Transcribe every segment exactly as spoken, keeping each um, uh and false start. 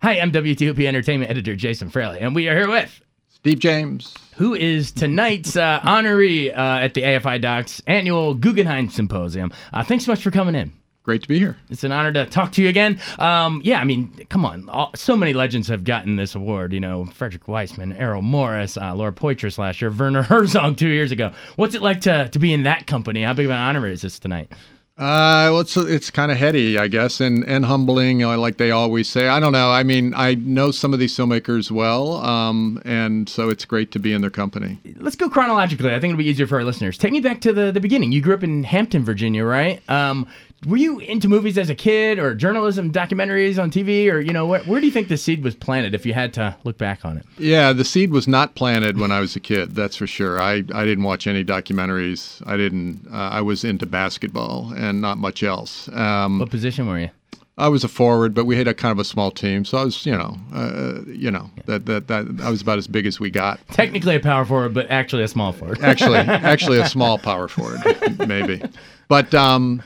Hi, I'm W T O P Entertainment Editor Jason Fraley, and we are here with Steve James, who is tonight's uh, honoree uh, at the A F I Docs annual Guggenheim Symposium. Uh, thanks so much for coming in. Great to be here. It's an honor to talk to you again. Um, yeah, I mean, come on. All, so many legends have gotten this award. You know, Frederick Weissman, Errol Morris, uh, Laura Poitras last year, Werner Herzog two years ago. What's it like to, to be in that company? How big of an honor is this tonight? Uh, well, it's it's kind of heady, I guess, and and humbling, you know, like they always say. I don't know. I mean, I know some of these filmmakers well, um, and so it's great to be in their company. Let's go chronologically. I think it'll be easier for our listeners. Take me back to the, the beginning. You grew up in Hampton, Virginia, right? Um, were you into movies as a kid, or journalism, documentaries on T V, or, you know, where, where do you think the seed was planted if you had to look back on it? Yeah, the seed was not planted when I was a kid, that's for sure. I, I didn't watch any documentaries. I didn't. Uh, I was into basketball and not much else. Um, What position were you? I was a forward, but we had a kind of a small team, so I was, you know, uh, you know, yeah. that, that that I was about as big as we got. Technically a power forward, but actually a small forward. actually, actually a small power forward, maybe. But um,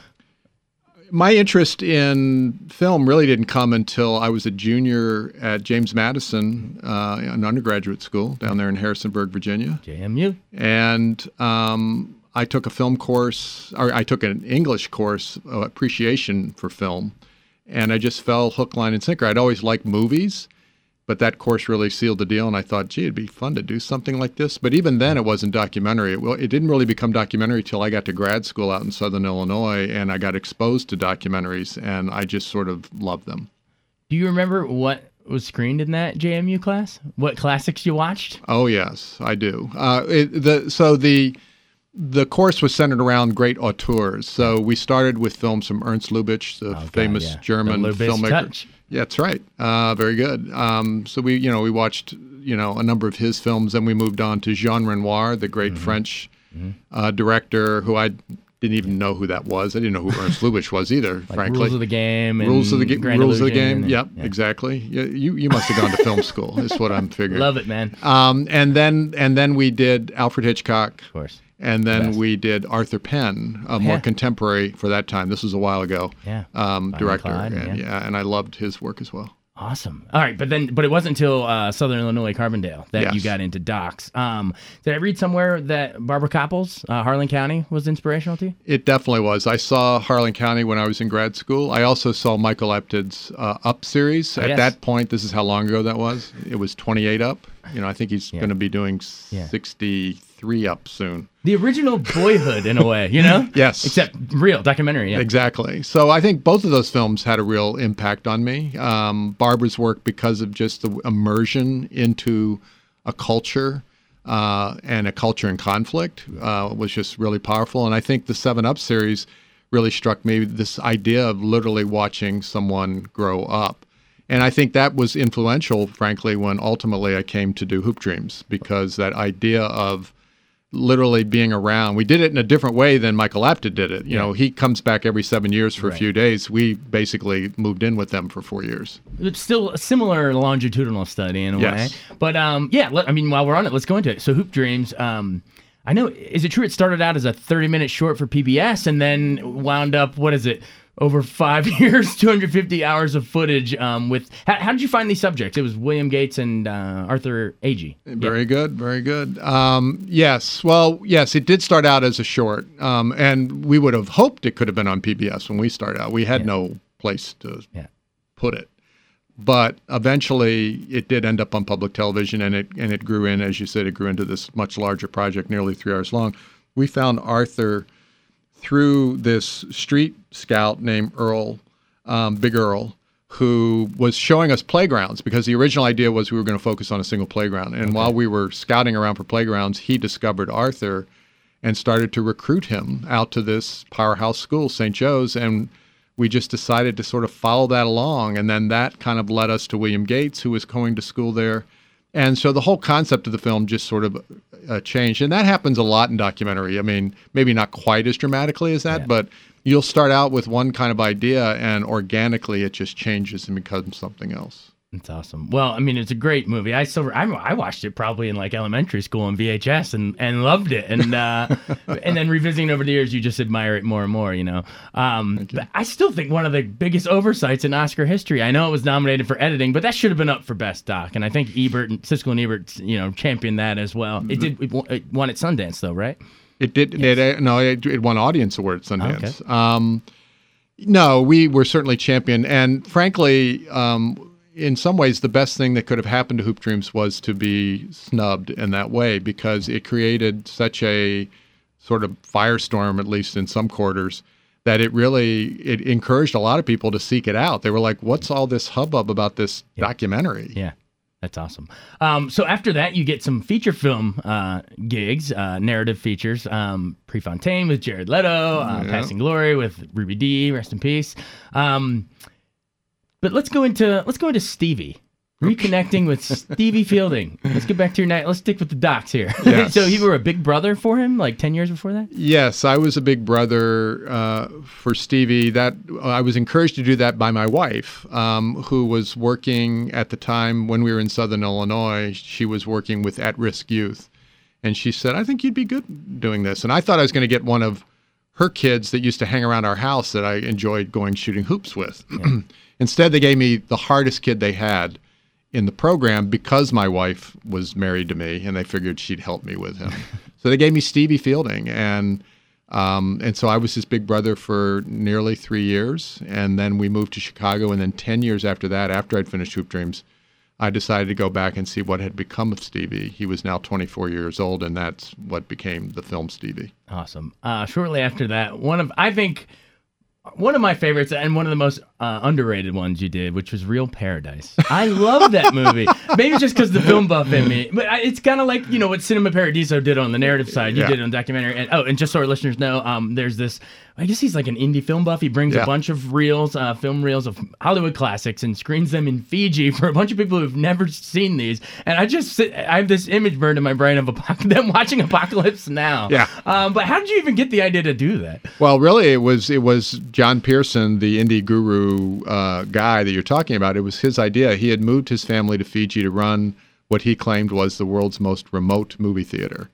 my interest in film really didn't come until I was a junior at James Madison, uh, an undergraduate school down there in Harrisonburg, Virginia. J M U. And um, I took a film course, or I took an English course, uh, appreciation for film. And I just fell hook, line, and sinker. I'd always liked movies, but that course really sealed the deal. And I thought, gee, it'd be fun to do something like this. But even then, it wasn't documentary. It, well, it didn't really become documentary till I got to grad school out in Southern Illinois, and I got exposed to documentaries, and I just sort of loved them. Do you remember what was screened in that J M U class? What classics you watched? Oh, yes, I do. Uh, it, the so the... The course was centered around great auteurs. So we started with films from Ernst Lubitsch, the oh, God, famous yeah. German the filmmaker. Touch. Yeah, that's right. Uh, very good. Um, so we, you know, we watched, you know, a number of his films. Then we moved on to Jean Renoir, the great mm-hmm. French mm-hmm. Uh, director, who I didn't even know who that was. I didn't know who Ernst Lubitsch was either, like frankly. Rules of the Game. And Rules of the Game. Rules of the Game. And, yep, yeah. exactly. You, you you must have gone to film school. Is what I'm figuring. Love it, man. Um, and then and then we did Alfred Hitchcock. Of course. And then we did Arthur Penn, a more yeah. contemporary for that time. This was a while ago. Yeah. Um, director. Clyde, and, yeah. yeah, and I loved his work as well. Awesome. All right, but then, but it wasn't until uh, Southern Illinois Carbondale that yes. you got into docs. Um, did I read somewhere that Barbara Copples, uh, Harlan County, was inspirational to you? It definitely was. I saw Harlan County when I was in grad school. I also saw Michael Apted's uh, Up series. Oh, At yes. that point, this is how long ago that was. It was twenty-eight Up. You know, I think he's yeah. going to be doing yeah. sixty-three Up soon. The original Boyhood, in a way, you know? Yes. Except real, documentary, yeah. Exactly. So I think both of those films had a real impact on me. Um, Barbara's work, because of just the immersion into a culture uh, and a culture in conflict, uh, was just really powerful. And I think the Seven Up series really struck me, this idea of literally watching someone grow up. And I think that was influential, frankly, when ultimately I came to do Hoop Dreams, because that idea of literally being around, we did it in a different way than Michael Apted did it. You yeah. know, he comes back every seven years for right. a few days. We basically moved in with them for four years. It's still a similar longitudinal study in a yes. way. But um, yeah, let, I mean, while we're on it, let's go into it. So Hoop Dreams, um, I know, is it true it started out as a thirty-minute short for P B S and then wound up, what is it, over five years, two hundred fifty hours of footage um, with... How, how did you find these subjects? It was William Gates and uh, Arthur Agee. Very yeah. good, very good. Um, yes, well, yes, it did start out as a short, um, and we would have hoped it could have been on P B S when we started out. We had yeah. no place to yeah. put it. But eventually, it did end up on public television, and it and it grew in, as you said, it grew into this much larger project, nearly three hours long. We found Arthur through this street scout named Earl, um, Big Earl, who was showing us playgrounds, because the original idea was we were going to focus on a single playground. And okay. while we were scouting around for playgrounds, he discovered Arthur and started to recruit him out to this powerhouse school, Saint Joe's, and we just decided to sort of follow that along. And then that kind of led us to William Gates, who was going to school there. And so the whole concept of the film just sort of uh, changed. And that happens a lot in documentary. I mean, maybe not quite as dramatically as that, yeah. but you'll start out with one kind of idea and organically it just changes and becomes something else. That's awesome. Well, I mean, it's a great movie. I still, I, I watched it probably in like elementary school on V H S and, and loved it. And uh, and then revisiting over the years, you just admire it more and more, you know. Um, but I still think one of the biggest oversights in Oscar history. I know it was nominated for editing, but that should have been up for Best Doc. And I think Ebert and Siskel and Ebert, you know, championed that as well. It did. It won, it won at Sundance, though, right? It did. Yes. It, no, it, it won Audience Award at Sundance. Okay. Um, no, we were certainly championed, and frankly. Um, In some ways, the best thing that could have happened to Hoop Dreams was to be snubbed in that way, because it created such a sort of firestorm, at least in some quarters, that it really it encouraged a lot of people to seek it out. They were like, "What's all this hubbub about this yeah. documentary?" Yeah, that's awesome. Um, so after that, you get some feature film uh, gigs, uh, narrative features. Um, Prefontaine with Jared Leto, uh, yeah. Passing Glory with Ruby Dee, rest in peace. Um, But let's go into let's go into Stevie. Reconnecting with Stevie Fielding. Let's get back to your night. Let's stick with the docs here. Yes. So you were a big brother for him, like ten years before that? Yes, I was a big brother uh, for Stevie. That I was encouraged to do that by my wife, um, who was working at the time when we were in Southern Illinois. She was working with at-risk youth, and she said, "I think you'd be good doing this." And I thought I was going to get one of her kids that used to hang around our house that I enjoyed going shooting hoops with. Yeah. Instead, they gave me the hardest kid they had in the program because my wife was married to me, and they figured she'd help me with him. So they gave me Stevie Fielding, and um, and so I was his big brother for nearly three years, and then we moved to Chicago, and then ten years after that, after I'd finished Hoop Dreams, I decided to go back and see what had become of Stevie. He was now twenty-four years old, and that's what became the film Stevie. Awesome. Uh, shortly after that, one of, I think... One of my favorites and one of the most uh, underrated ones you did, which was Real Paradise. I love that movie. Maybe it's just because the film buff in me. But I, it's kind of like, you know, what Cinema Paradiso did on the narrative side. You yeah. did it on documentary. And, oh, and just so our listeners know, um, there's this, I guess he's like an indie film buff. He brings yeah. a bunch of reels, uh, film reels of Hollywood classics and screens them in Fiji for a bunch of people who've never seen these. And I just sit, I have this image burned in my brain of Apoc- them watching Apocalypse Now. Yeah. Um, but how did you even get the idea to do that? Well, really, it was it was John Pearson, the indie guru uh, guy that you're talking about. It was his idea. He had moved his family to Fiji to run what he claimed was the world's most remote movie theater.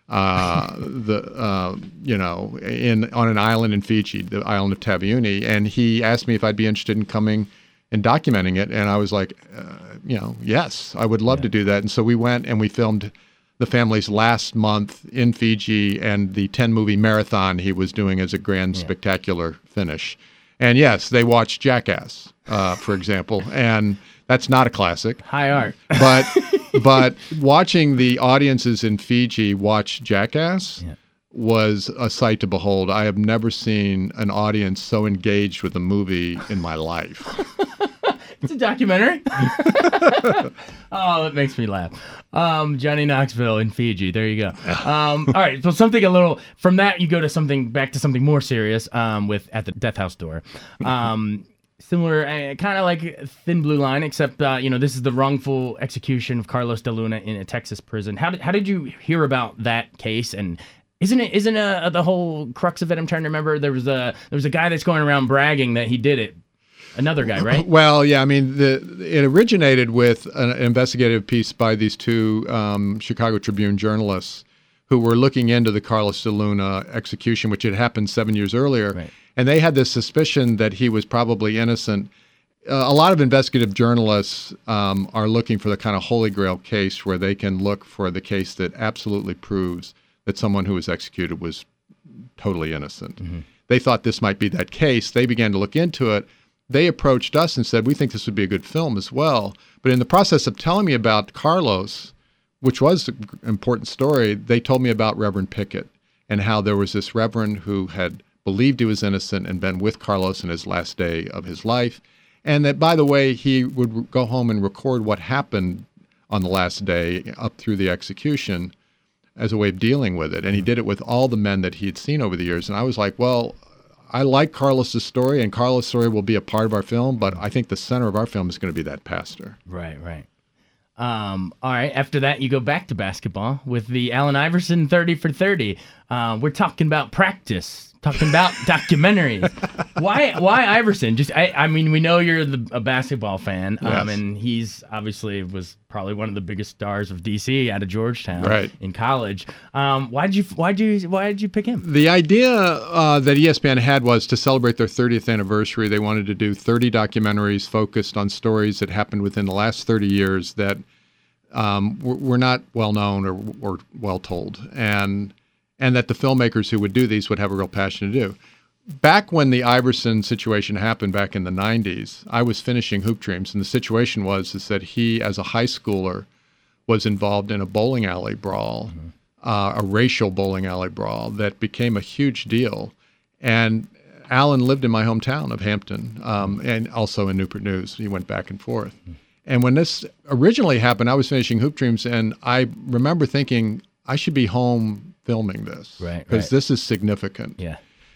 Uh, the uh, you know in on an island in Fiji, the island of Taveuni, and he asked me if I'd be interested in coming and documenting it, and I was like, uh, you know, yes, I would love yeah. to do that. And so we went and we filmed the family's last month in Fiji and the ten movie marathon he was doing as a grand yeah. spectacular finish. And yes, they watched Jackass, uh, for example, and that's not a classic. High art. But but watching the audiences in Fiji watch Jackass yeah. was a sight to behold. I have never seen an audience so engaged with a movie in my life. It's a documentary. Oh, it makes me laugh. Um, Johnny Knoxville in Fiji. There you go. Um, all right. So something a little from that, you go to something back to something more serious um, with At the Death House Door. Um, similar, uh, kind of like Thin Blue Line, except uh, you know this is the wrongful execution of Carlos de Luna in a Texas prison. How did how did you hear about that case? And isn't it isn't uh, the whole crux of it? I'm trying to remember. There was a there was a guy that's going around bragging that he did it. Another guy, right? Well, yeah. I mean, the, it originated with an investigative piece by these two um, Chicago Tribune journalists who were looking into the Carlos de Luna execution, which had happened seven years earlier. Right. And they had this suspicion that he was probably innocent. Uh, a lot of investigative journalists um, are looking for the kind of holy grail case where they can look for the case that absolutely proves that someone who was executed was totally innocent. Mm-hmm. They thought this might be that case. They began to look into it. They approached us and said, we think this would be a good film as well. But in the process of telling me about Carlos, which was an important story, they told me about Reverend Pickett and how there was this reverend who had believed he was innocent and been with Carlos in his last day of his life. And that, by the way, he would go home and record what happened on the last day up through the execution as a way of dealing with it. And he did it with all the men that he had seen over the years. And I was like, well, I like Carlos's story, and Carlos' story will be a part of our film, but I think the center of our film is going to be that pastor. Right, right. Um, all right, after that, you go back to basketball with the Allen Iverson thirty for thirty. Uh, we're talking about Practice, talking about documentaries. Why why Iverson? Just I, I mean, we know you're the, a basketball fan, um, Yes. and he's obviously was probably one of the biggest stars of D C out of Georgetown Right. in college. Um, why did you why did you why did you pick him? The idea uh, that E S P N had was to celebrate their thirtieth anniversary. They wanted to do thirty documentaries focused on stories that happened within the last thirty years that um, were, were not well known or, or well told, and and that the filmmakers who would do these would have a real passion to do. Back when the Iverson situation happened back in the nineties, I was finishing Hoop Dreams, and the situation was is that he, as a high schooler, was involved in a bowling alley brawl, mm-hmm. uh, a racial bowling alley brawl that became a huge deal. And Alan lived in my hometown of Hampton, um, and also in Newport News. He went back and forth. Mm-hmm. And when this originally happened, I was finishing Hoop Dreams, and I remember thinking, I should be home filming this, right? Because right. this is significant. Yeah.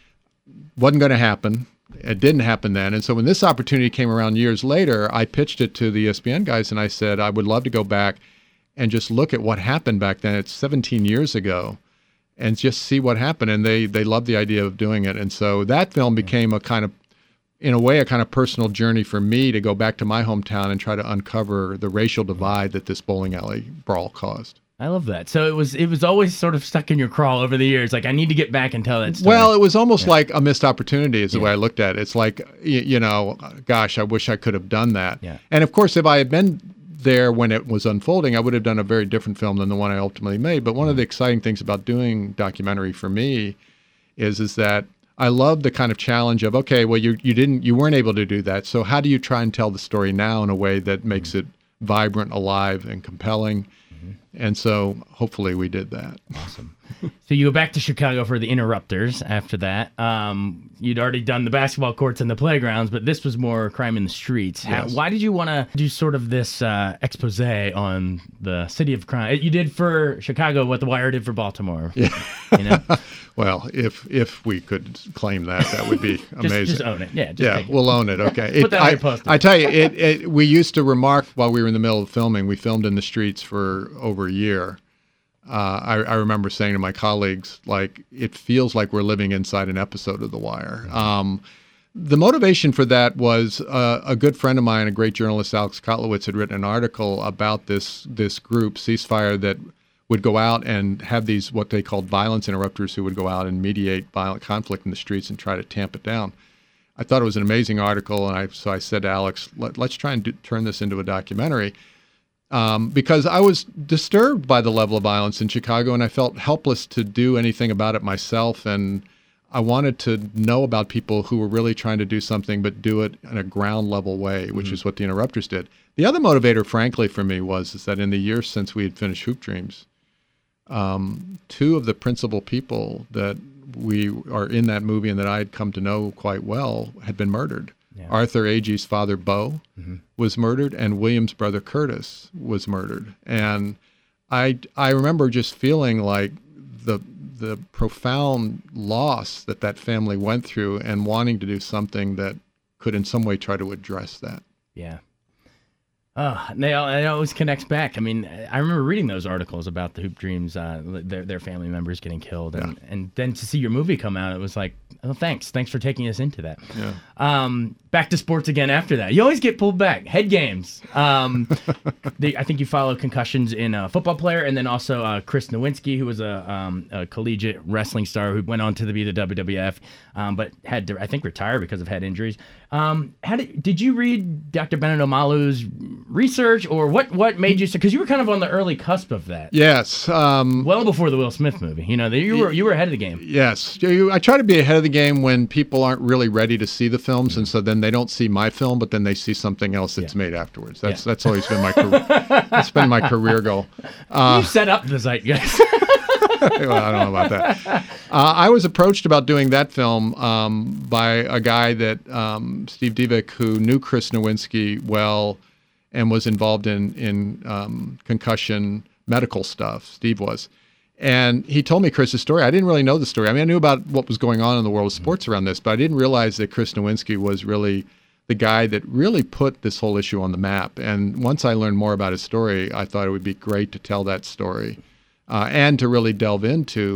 Wasn't going to happen. It didn't happen then. And so when this opportunity came around years later, I pitched it to the E S P N guys, and I said, I would love to go back and just look at what happened back then. It's seventeen years ago, and just see what happened. And they they loved the idea of doing it. And so that film became a kind of, in a way, a kind of personal journey for me to go back to my hometown and try to uncover the racial divide that this bowling alley brawl caused. I love that. So it was it was always sort of stuck in your crawl over the years. Like, I need to get back and tell that story. Well, it was almost yeah. like a missed opportunity is the yeah. way I looked at it. It's like, you, you know, gosh, I wish I could have done that. Yeah. And of course, if I had been there when it was unfolding, I would have done a very different film than the one I ultimately made. But one of the exciting things about doing documentary for me is is that I love the kind of challenge of, okay, well, you you didn't you weren't able to do that. So how do you try and tell the story now in a way that makes mm-hmm. it vibrant, alive, and compelling? And so hopefully we did that. Awesome. So you go back to Chicago for the Interrupters after that. Um, you'd already done the basketball courts and the playgrounds, but this was more crime in the streets. How, Yes. why did you want to do sort of this uh, expose on the city of crime? You did for Chicago what The Wire did for Baltimore. Yeah. You know? Well, if if we could claim that, that would be just, amazing. Just own it. Yeah. Just yeah, take it. we'll own it. Okay. Put It, that on I, your poster. I tell you, it, it. We used to remark while we were in the middle of filming. We filmed in the streets for over a year. Uh, I, I remember saying to my colleagues, like, it feels like we're living inside an episode of The Wire. Um, the motivation for that was uh, a good friend of mine, a great journalist, Alex Kotlowitz, had written an article about this this group, Ceasefire, that would go out and have these what they called violence interrupters who would go out and mediate violent conflict in the streets and try to tamp it down. I thought it was an amazing article, and I so I said to Alex, Let, let's try and do, turn this into a documentary. Um, because I was disturbed by the level of violence in Chicago, and I felt helpless to do anything about it myself. And I wanted to know about people who were really trying to do something, but do it in a ground level way, which mm-hmm. is what the Interrupters did. The other motivator, frankly, for me was is that in the years since we had finished Hoop Dreams, um, two of the principal people that we are in that movie and that I had come to know quite well had been murdered. Yeah. Arthur Agee's father, Bo, mm-hmm. was murdered, and William's brother, Curtis, was murdered. And I, I remember just feeling like the the profound loss that that family went through and wanting to do something that could in some way try to address that. Yeah. Oh, they all, it always connects back. I mean, I remember reading those articles about the Hoop Dreams, uh, their their family members getting killed, and, yeah. and then to see your movie come out, it was like, oh, thanks, thanks for taking us into that. Yeah. Um, back to sports again after that. You always get pulled back. Head games. Um, the, I think you followed concussions in a football player, and then also uh, Chris Nowinski, who was a, um, a collegiate wrestling star who went on to be the W W F, um, but had to, I think, retire because of head injuries. Um, how did did you read Doctor Bennet Omalu's research, or what what made you? Because you were kind of on the early cusp of that. Yes. Um, well before the Will Smith movie. You know, you were you were ahead of the game. Yes. I try to be ahead of the game when people aren't really ready to see the films, mm-hmm. and so then they don't see my film, but then they see something else that's yeah. made afterwards. That's yeah. that's always been my career. That's been my career goal. Uh, you set up the zeitgeist. Well, I don't know about that. Uh, I was approached about doing that film um, by a guy that um, Steve Divick, who knew Chris Nowinski well and was involved in in um, concussion medical stuff. Steve was. And he told me Chris's story. I didn't really know the story. I mean, I knew about what was going on in the world of sports around this, but I didn't realize that Chris Nowinski was really the guy that really put this whole issue on the map. And once I learned more about his story, I thought it would be great to tell that story uh, and to really delve into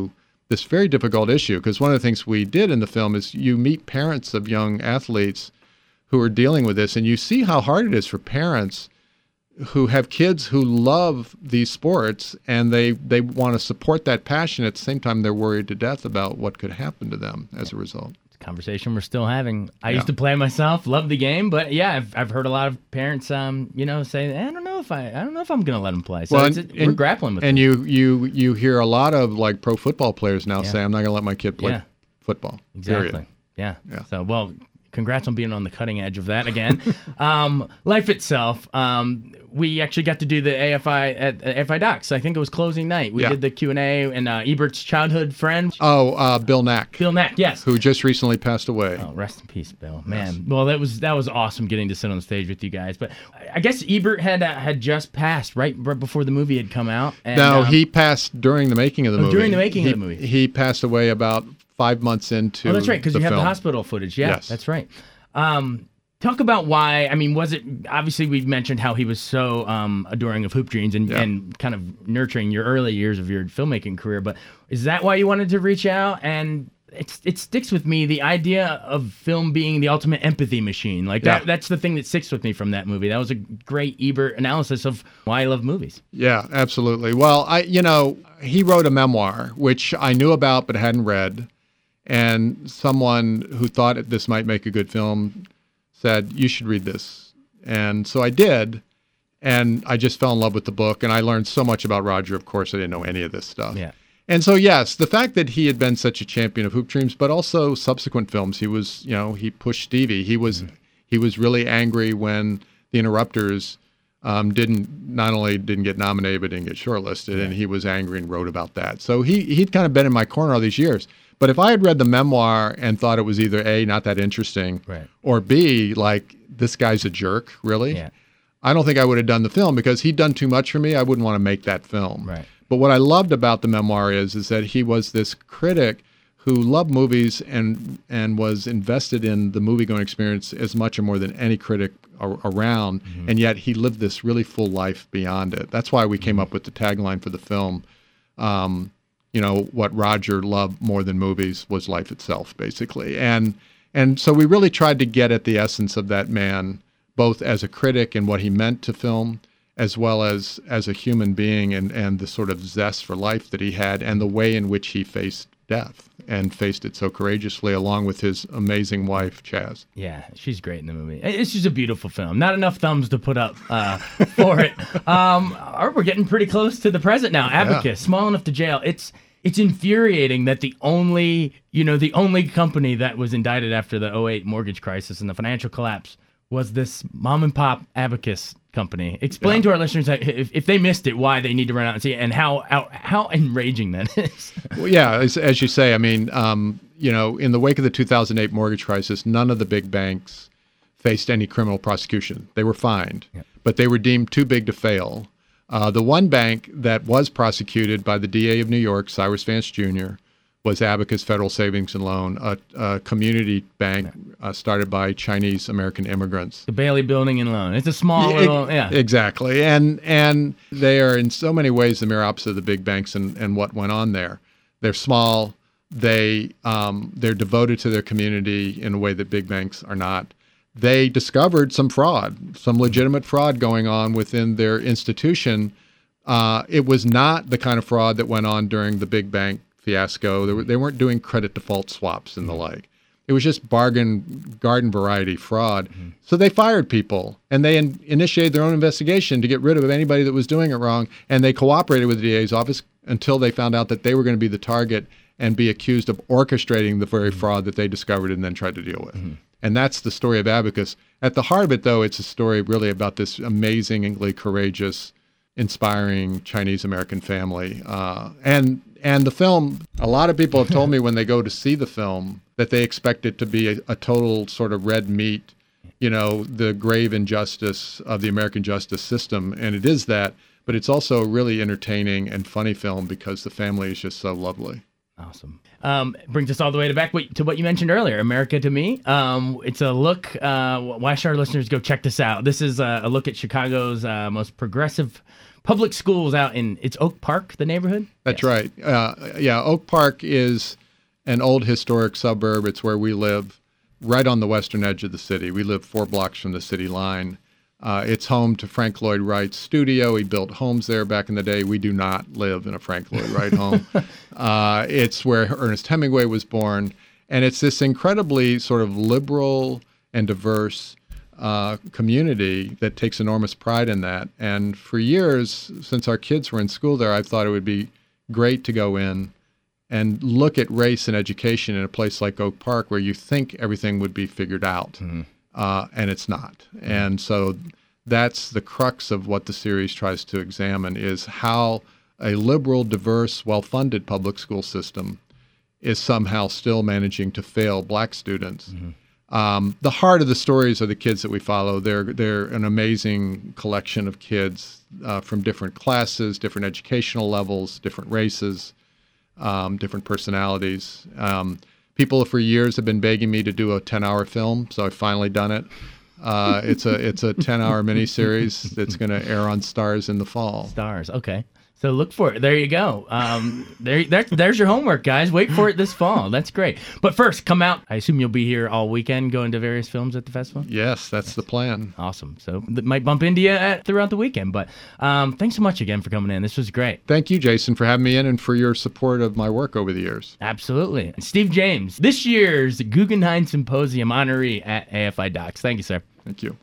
this very difficult issue. Because one of the things we did in the film is you meet parents of young athletes who are dealing with this, and you see how hard it is for parents who have kids who love these sports, and they, they want to support that passion. At the same time, they're worried to death about what could happen to them as a result. Conversation we're still having. I Yeah. used to play myself, love the game, but yeah, I've, I've heard a lot of parents, um, you know, say, I don't know if I, I don't know if I'm going to let them play. So Well, it's, and- we're and- grappling with And it. you, you, you hear a lot of like pro football players now Yeah. say, I'm not going to let my kid play Yeah. football. Exactly. Period. Yeah. Yeah. So, well, congrats on being on the cutting edge of that again. um, life itself. Um, we actually got to do the A F I at A F I Docs. I think it was closing night. We Yeah. did the Q and A, and uh, Ebert's childhood friend, Oh, uh, Bill Knack, Bill Knack. Yes. who just recently passed away. Oh, rest in peace, Bill. Man, well, that was that was awesome getting to sit on stage with you guys. But I guess Ebert had uh, had just passed right, right before the movie had come out. And, No, um, he passed during the making of the Oh, movie. during the making of He- the movie. He passed away about five months into Oh, that's right, because the you have film. the hospital footage. Yeah, Yes. that's right. Um, talk about why. I mean, was it obviously we've mentioned how he was so um, adoring of Hoop Dreams and, Yeah. and kind of nurturing your early years of your filmmaking career. But is that why you wanted to reach out? And it's, it sticks with me, the idea of film being the ultimate empathy machine. Like that, Yeah. that's the thing that sticks with me from that movie. That was a great Ebert analysis of why I love movies. Yeah, absolutely. Well, I, you know, he wrote a memoir, which I knew about but hadn't read. And someone who thought this might make a good film said, you should read this. And so I did. And I just fell in love with the book. And I learned so much about Roger. Of course, I didn't know any of this stuff. Yeah. And so, yes, the fact that he had been such a champion of Hoop Dreams, but also subsequent films, he was, you know, he pushed Stevie. He was, mm-hmm. he was really angry when The Interrupters um, didn't, not only didn't get nominated, but didn't get shortlisted. Yeah. And he was angry and wrote about that. So he, he'd kind of been in my corner all these years. But if I had read the memoir and thought it was either A, not that interesting, right. or B, like, this guy's a jerk, really? Yeah. I don't think I would have done the film because he'd done too much for me. I wouldn't want to make that film. Right. But what I loved about the memoir is, is that he was this critic who loved movies and and was invested in the movie-going experience as much or more than any critic a- around, mm-hmm. and yet he lived this really full life beyond it. That's why we came up with the tagline for the film. Um, you know, what Roger loved more than movies was life itself, basically. And and so we really tried to get at the essence of that man, both as a critic and what he meant to film, as well as as a human being and, and the sort of zest for life that he had and the way in which he faced death and faced it so courageously along with his amazing wife, Chaz. Yeah, she's great in the movie. It's just a beautiful film. Not enough thumbs to put up uh, for it. Um, we're getting pretty close to the present now. Abacus, yeah. Small enough to jail. It's it's infuriating that the only, you know, the only company that was indicted after the oh eight mortgage crisis and the financial collapse was this mom and pop Abacus company. Explain yeah. to our listeners that if, if they missed it, why they need to run out and see it, and how how, how enraging that is. Well, yeah, as, as you say, I mean, um, you know, in the wake of the two thousand eight mortgage crisis, none of the big banks faced any criminal prosecution. They were fined, yeah. but they were deemed too big to fail. Uh, the one bank that was prosecuted by the D A of New York, Cyrus Vance Junior, was Abacus Federal Savings and Loan, a, a community bank uh, started by Chinese American immigrants. The Bailey Building and Loan. It's a small yeah, little, yeah. Exactly. And and they are in so many ways the mirror opposite of the big banks and, and what went on there. They're small. They, um, they're devoted to their community in a way that big banks are not. They discovered some fraud, some legitimate fraud going on within their institution. Uh, it was not the kind of fraud that went on during the big bank fiasco. They, were, they weren't doing credit default swaps and the like. It was just bargain, garden variety fraud. Mm-hmm. So they fired people and they in, initiated their own investigation to get rid of anybody that was doing it wrong. And they cooperated with the D A's office until they found out that they were going to be the target and be accused of orchestrating the very mm-hmm. fraud that they discovered and then tried to deal with. Mm-hmm. And that's the story of Abacus. At the heart of it, though, it's a story really about this amazingly courageous, inspiring Chinese-American family. Uh, and and the film, a lot of people have told me when they go to see the film that they expect it to be a, a total sort of red meat, you know, the grave injustice of the American justice system. And it is that, but it's also a really entertaining and funny film because the family is just so lovely. Awesome. Um, brings us all the way to back to what you mentioned earlier, America to Me. Um, it's a look. Uh, why should our listeners go check this out? This is a, a look at Chicago's uh, most progressive public schools out in, it's Oak Park, the neighborhood? That's Yes. right. Uh, yeah, Oak Park is an old historic suburb. It's where we live, right on the western edge of the city. We live four blocks from the city line. Uh, it's home to Frank Lloyd Wright's studio. He built homes there back in the day. We do not live in a Frank Lloyd Wright home. Uh, it's where Ernest Hemingway was born. And it's this incredibly sort of liberal and diverse uh, community that takes enormous pride in that. And for years, since our kids were in school there, I thought it would be great to go in and look at race and education in a place like Oak Park where you think everything would be figured out. Mm-hmm. Uh, and it's not. Mm-hmm. And so that's the crux of what the series tries to examine, is how a liberal, diverse, well-funded public school system is somehow still managing to fail black students. Mm-hmm. Um, the heart of the stories are the kids that we follow. They're they're an amazing collection of kids uh, from different classes, different educational levels, different races, um, different personalities. Um, people for years have been begging me to do a ten-hour film, so I've finally done it. Uh, it's a it's a ten-hour miniseries that's going to air on Stars in the fall. Stars, okay. So look for it. There you go. Um, there, there, there's your homework, guys. Wait for it this fall. That's great. But first, come out. I assume you'll be here all weekend going to various films at the festival? Yes, that's yes. the plan. Awesome. So that might bump into you at, throughout the weekend. But um, thanks so much again for coming in. This was great. Thank you, Jason, for having me in and for your support of my work over the years. Absolutely. Steve James, this year's Guggenheim Symposium honoree at A F I Docs. Thank you, sir. Thank you.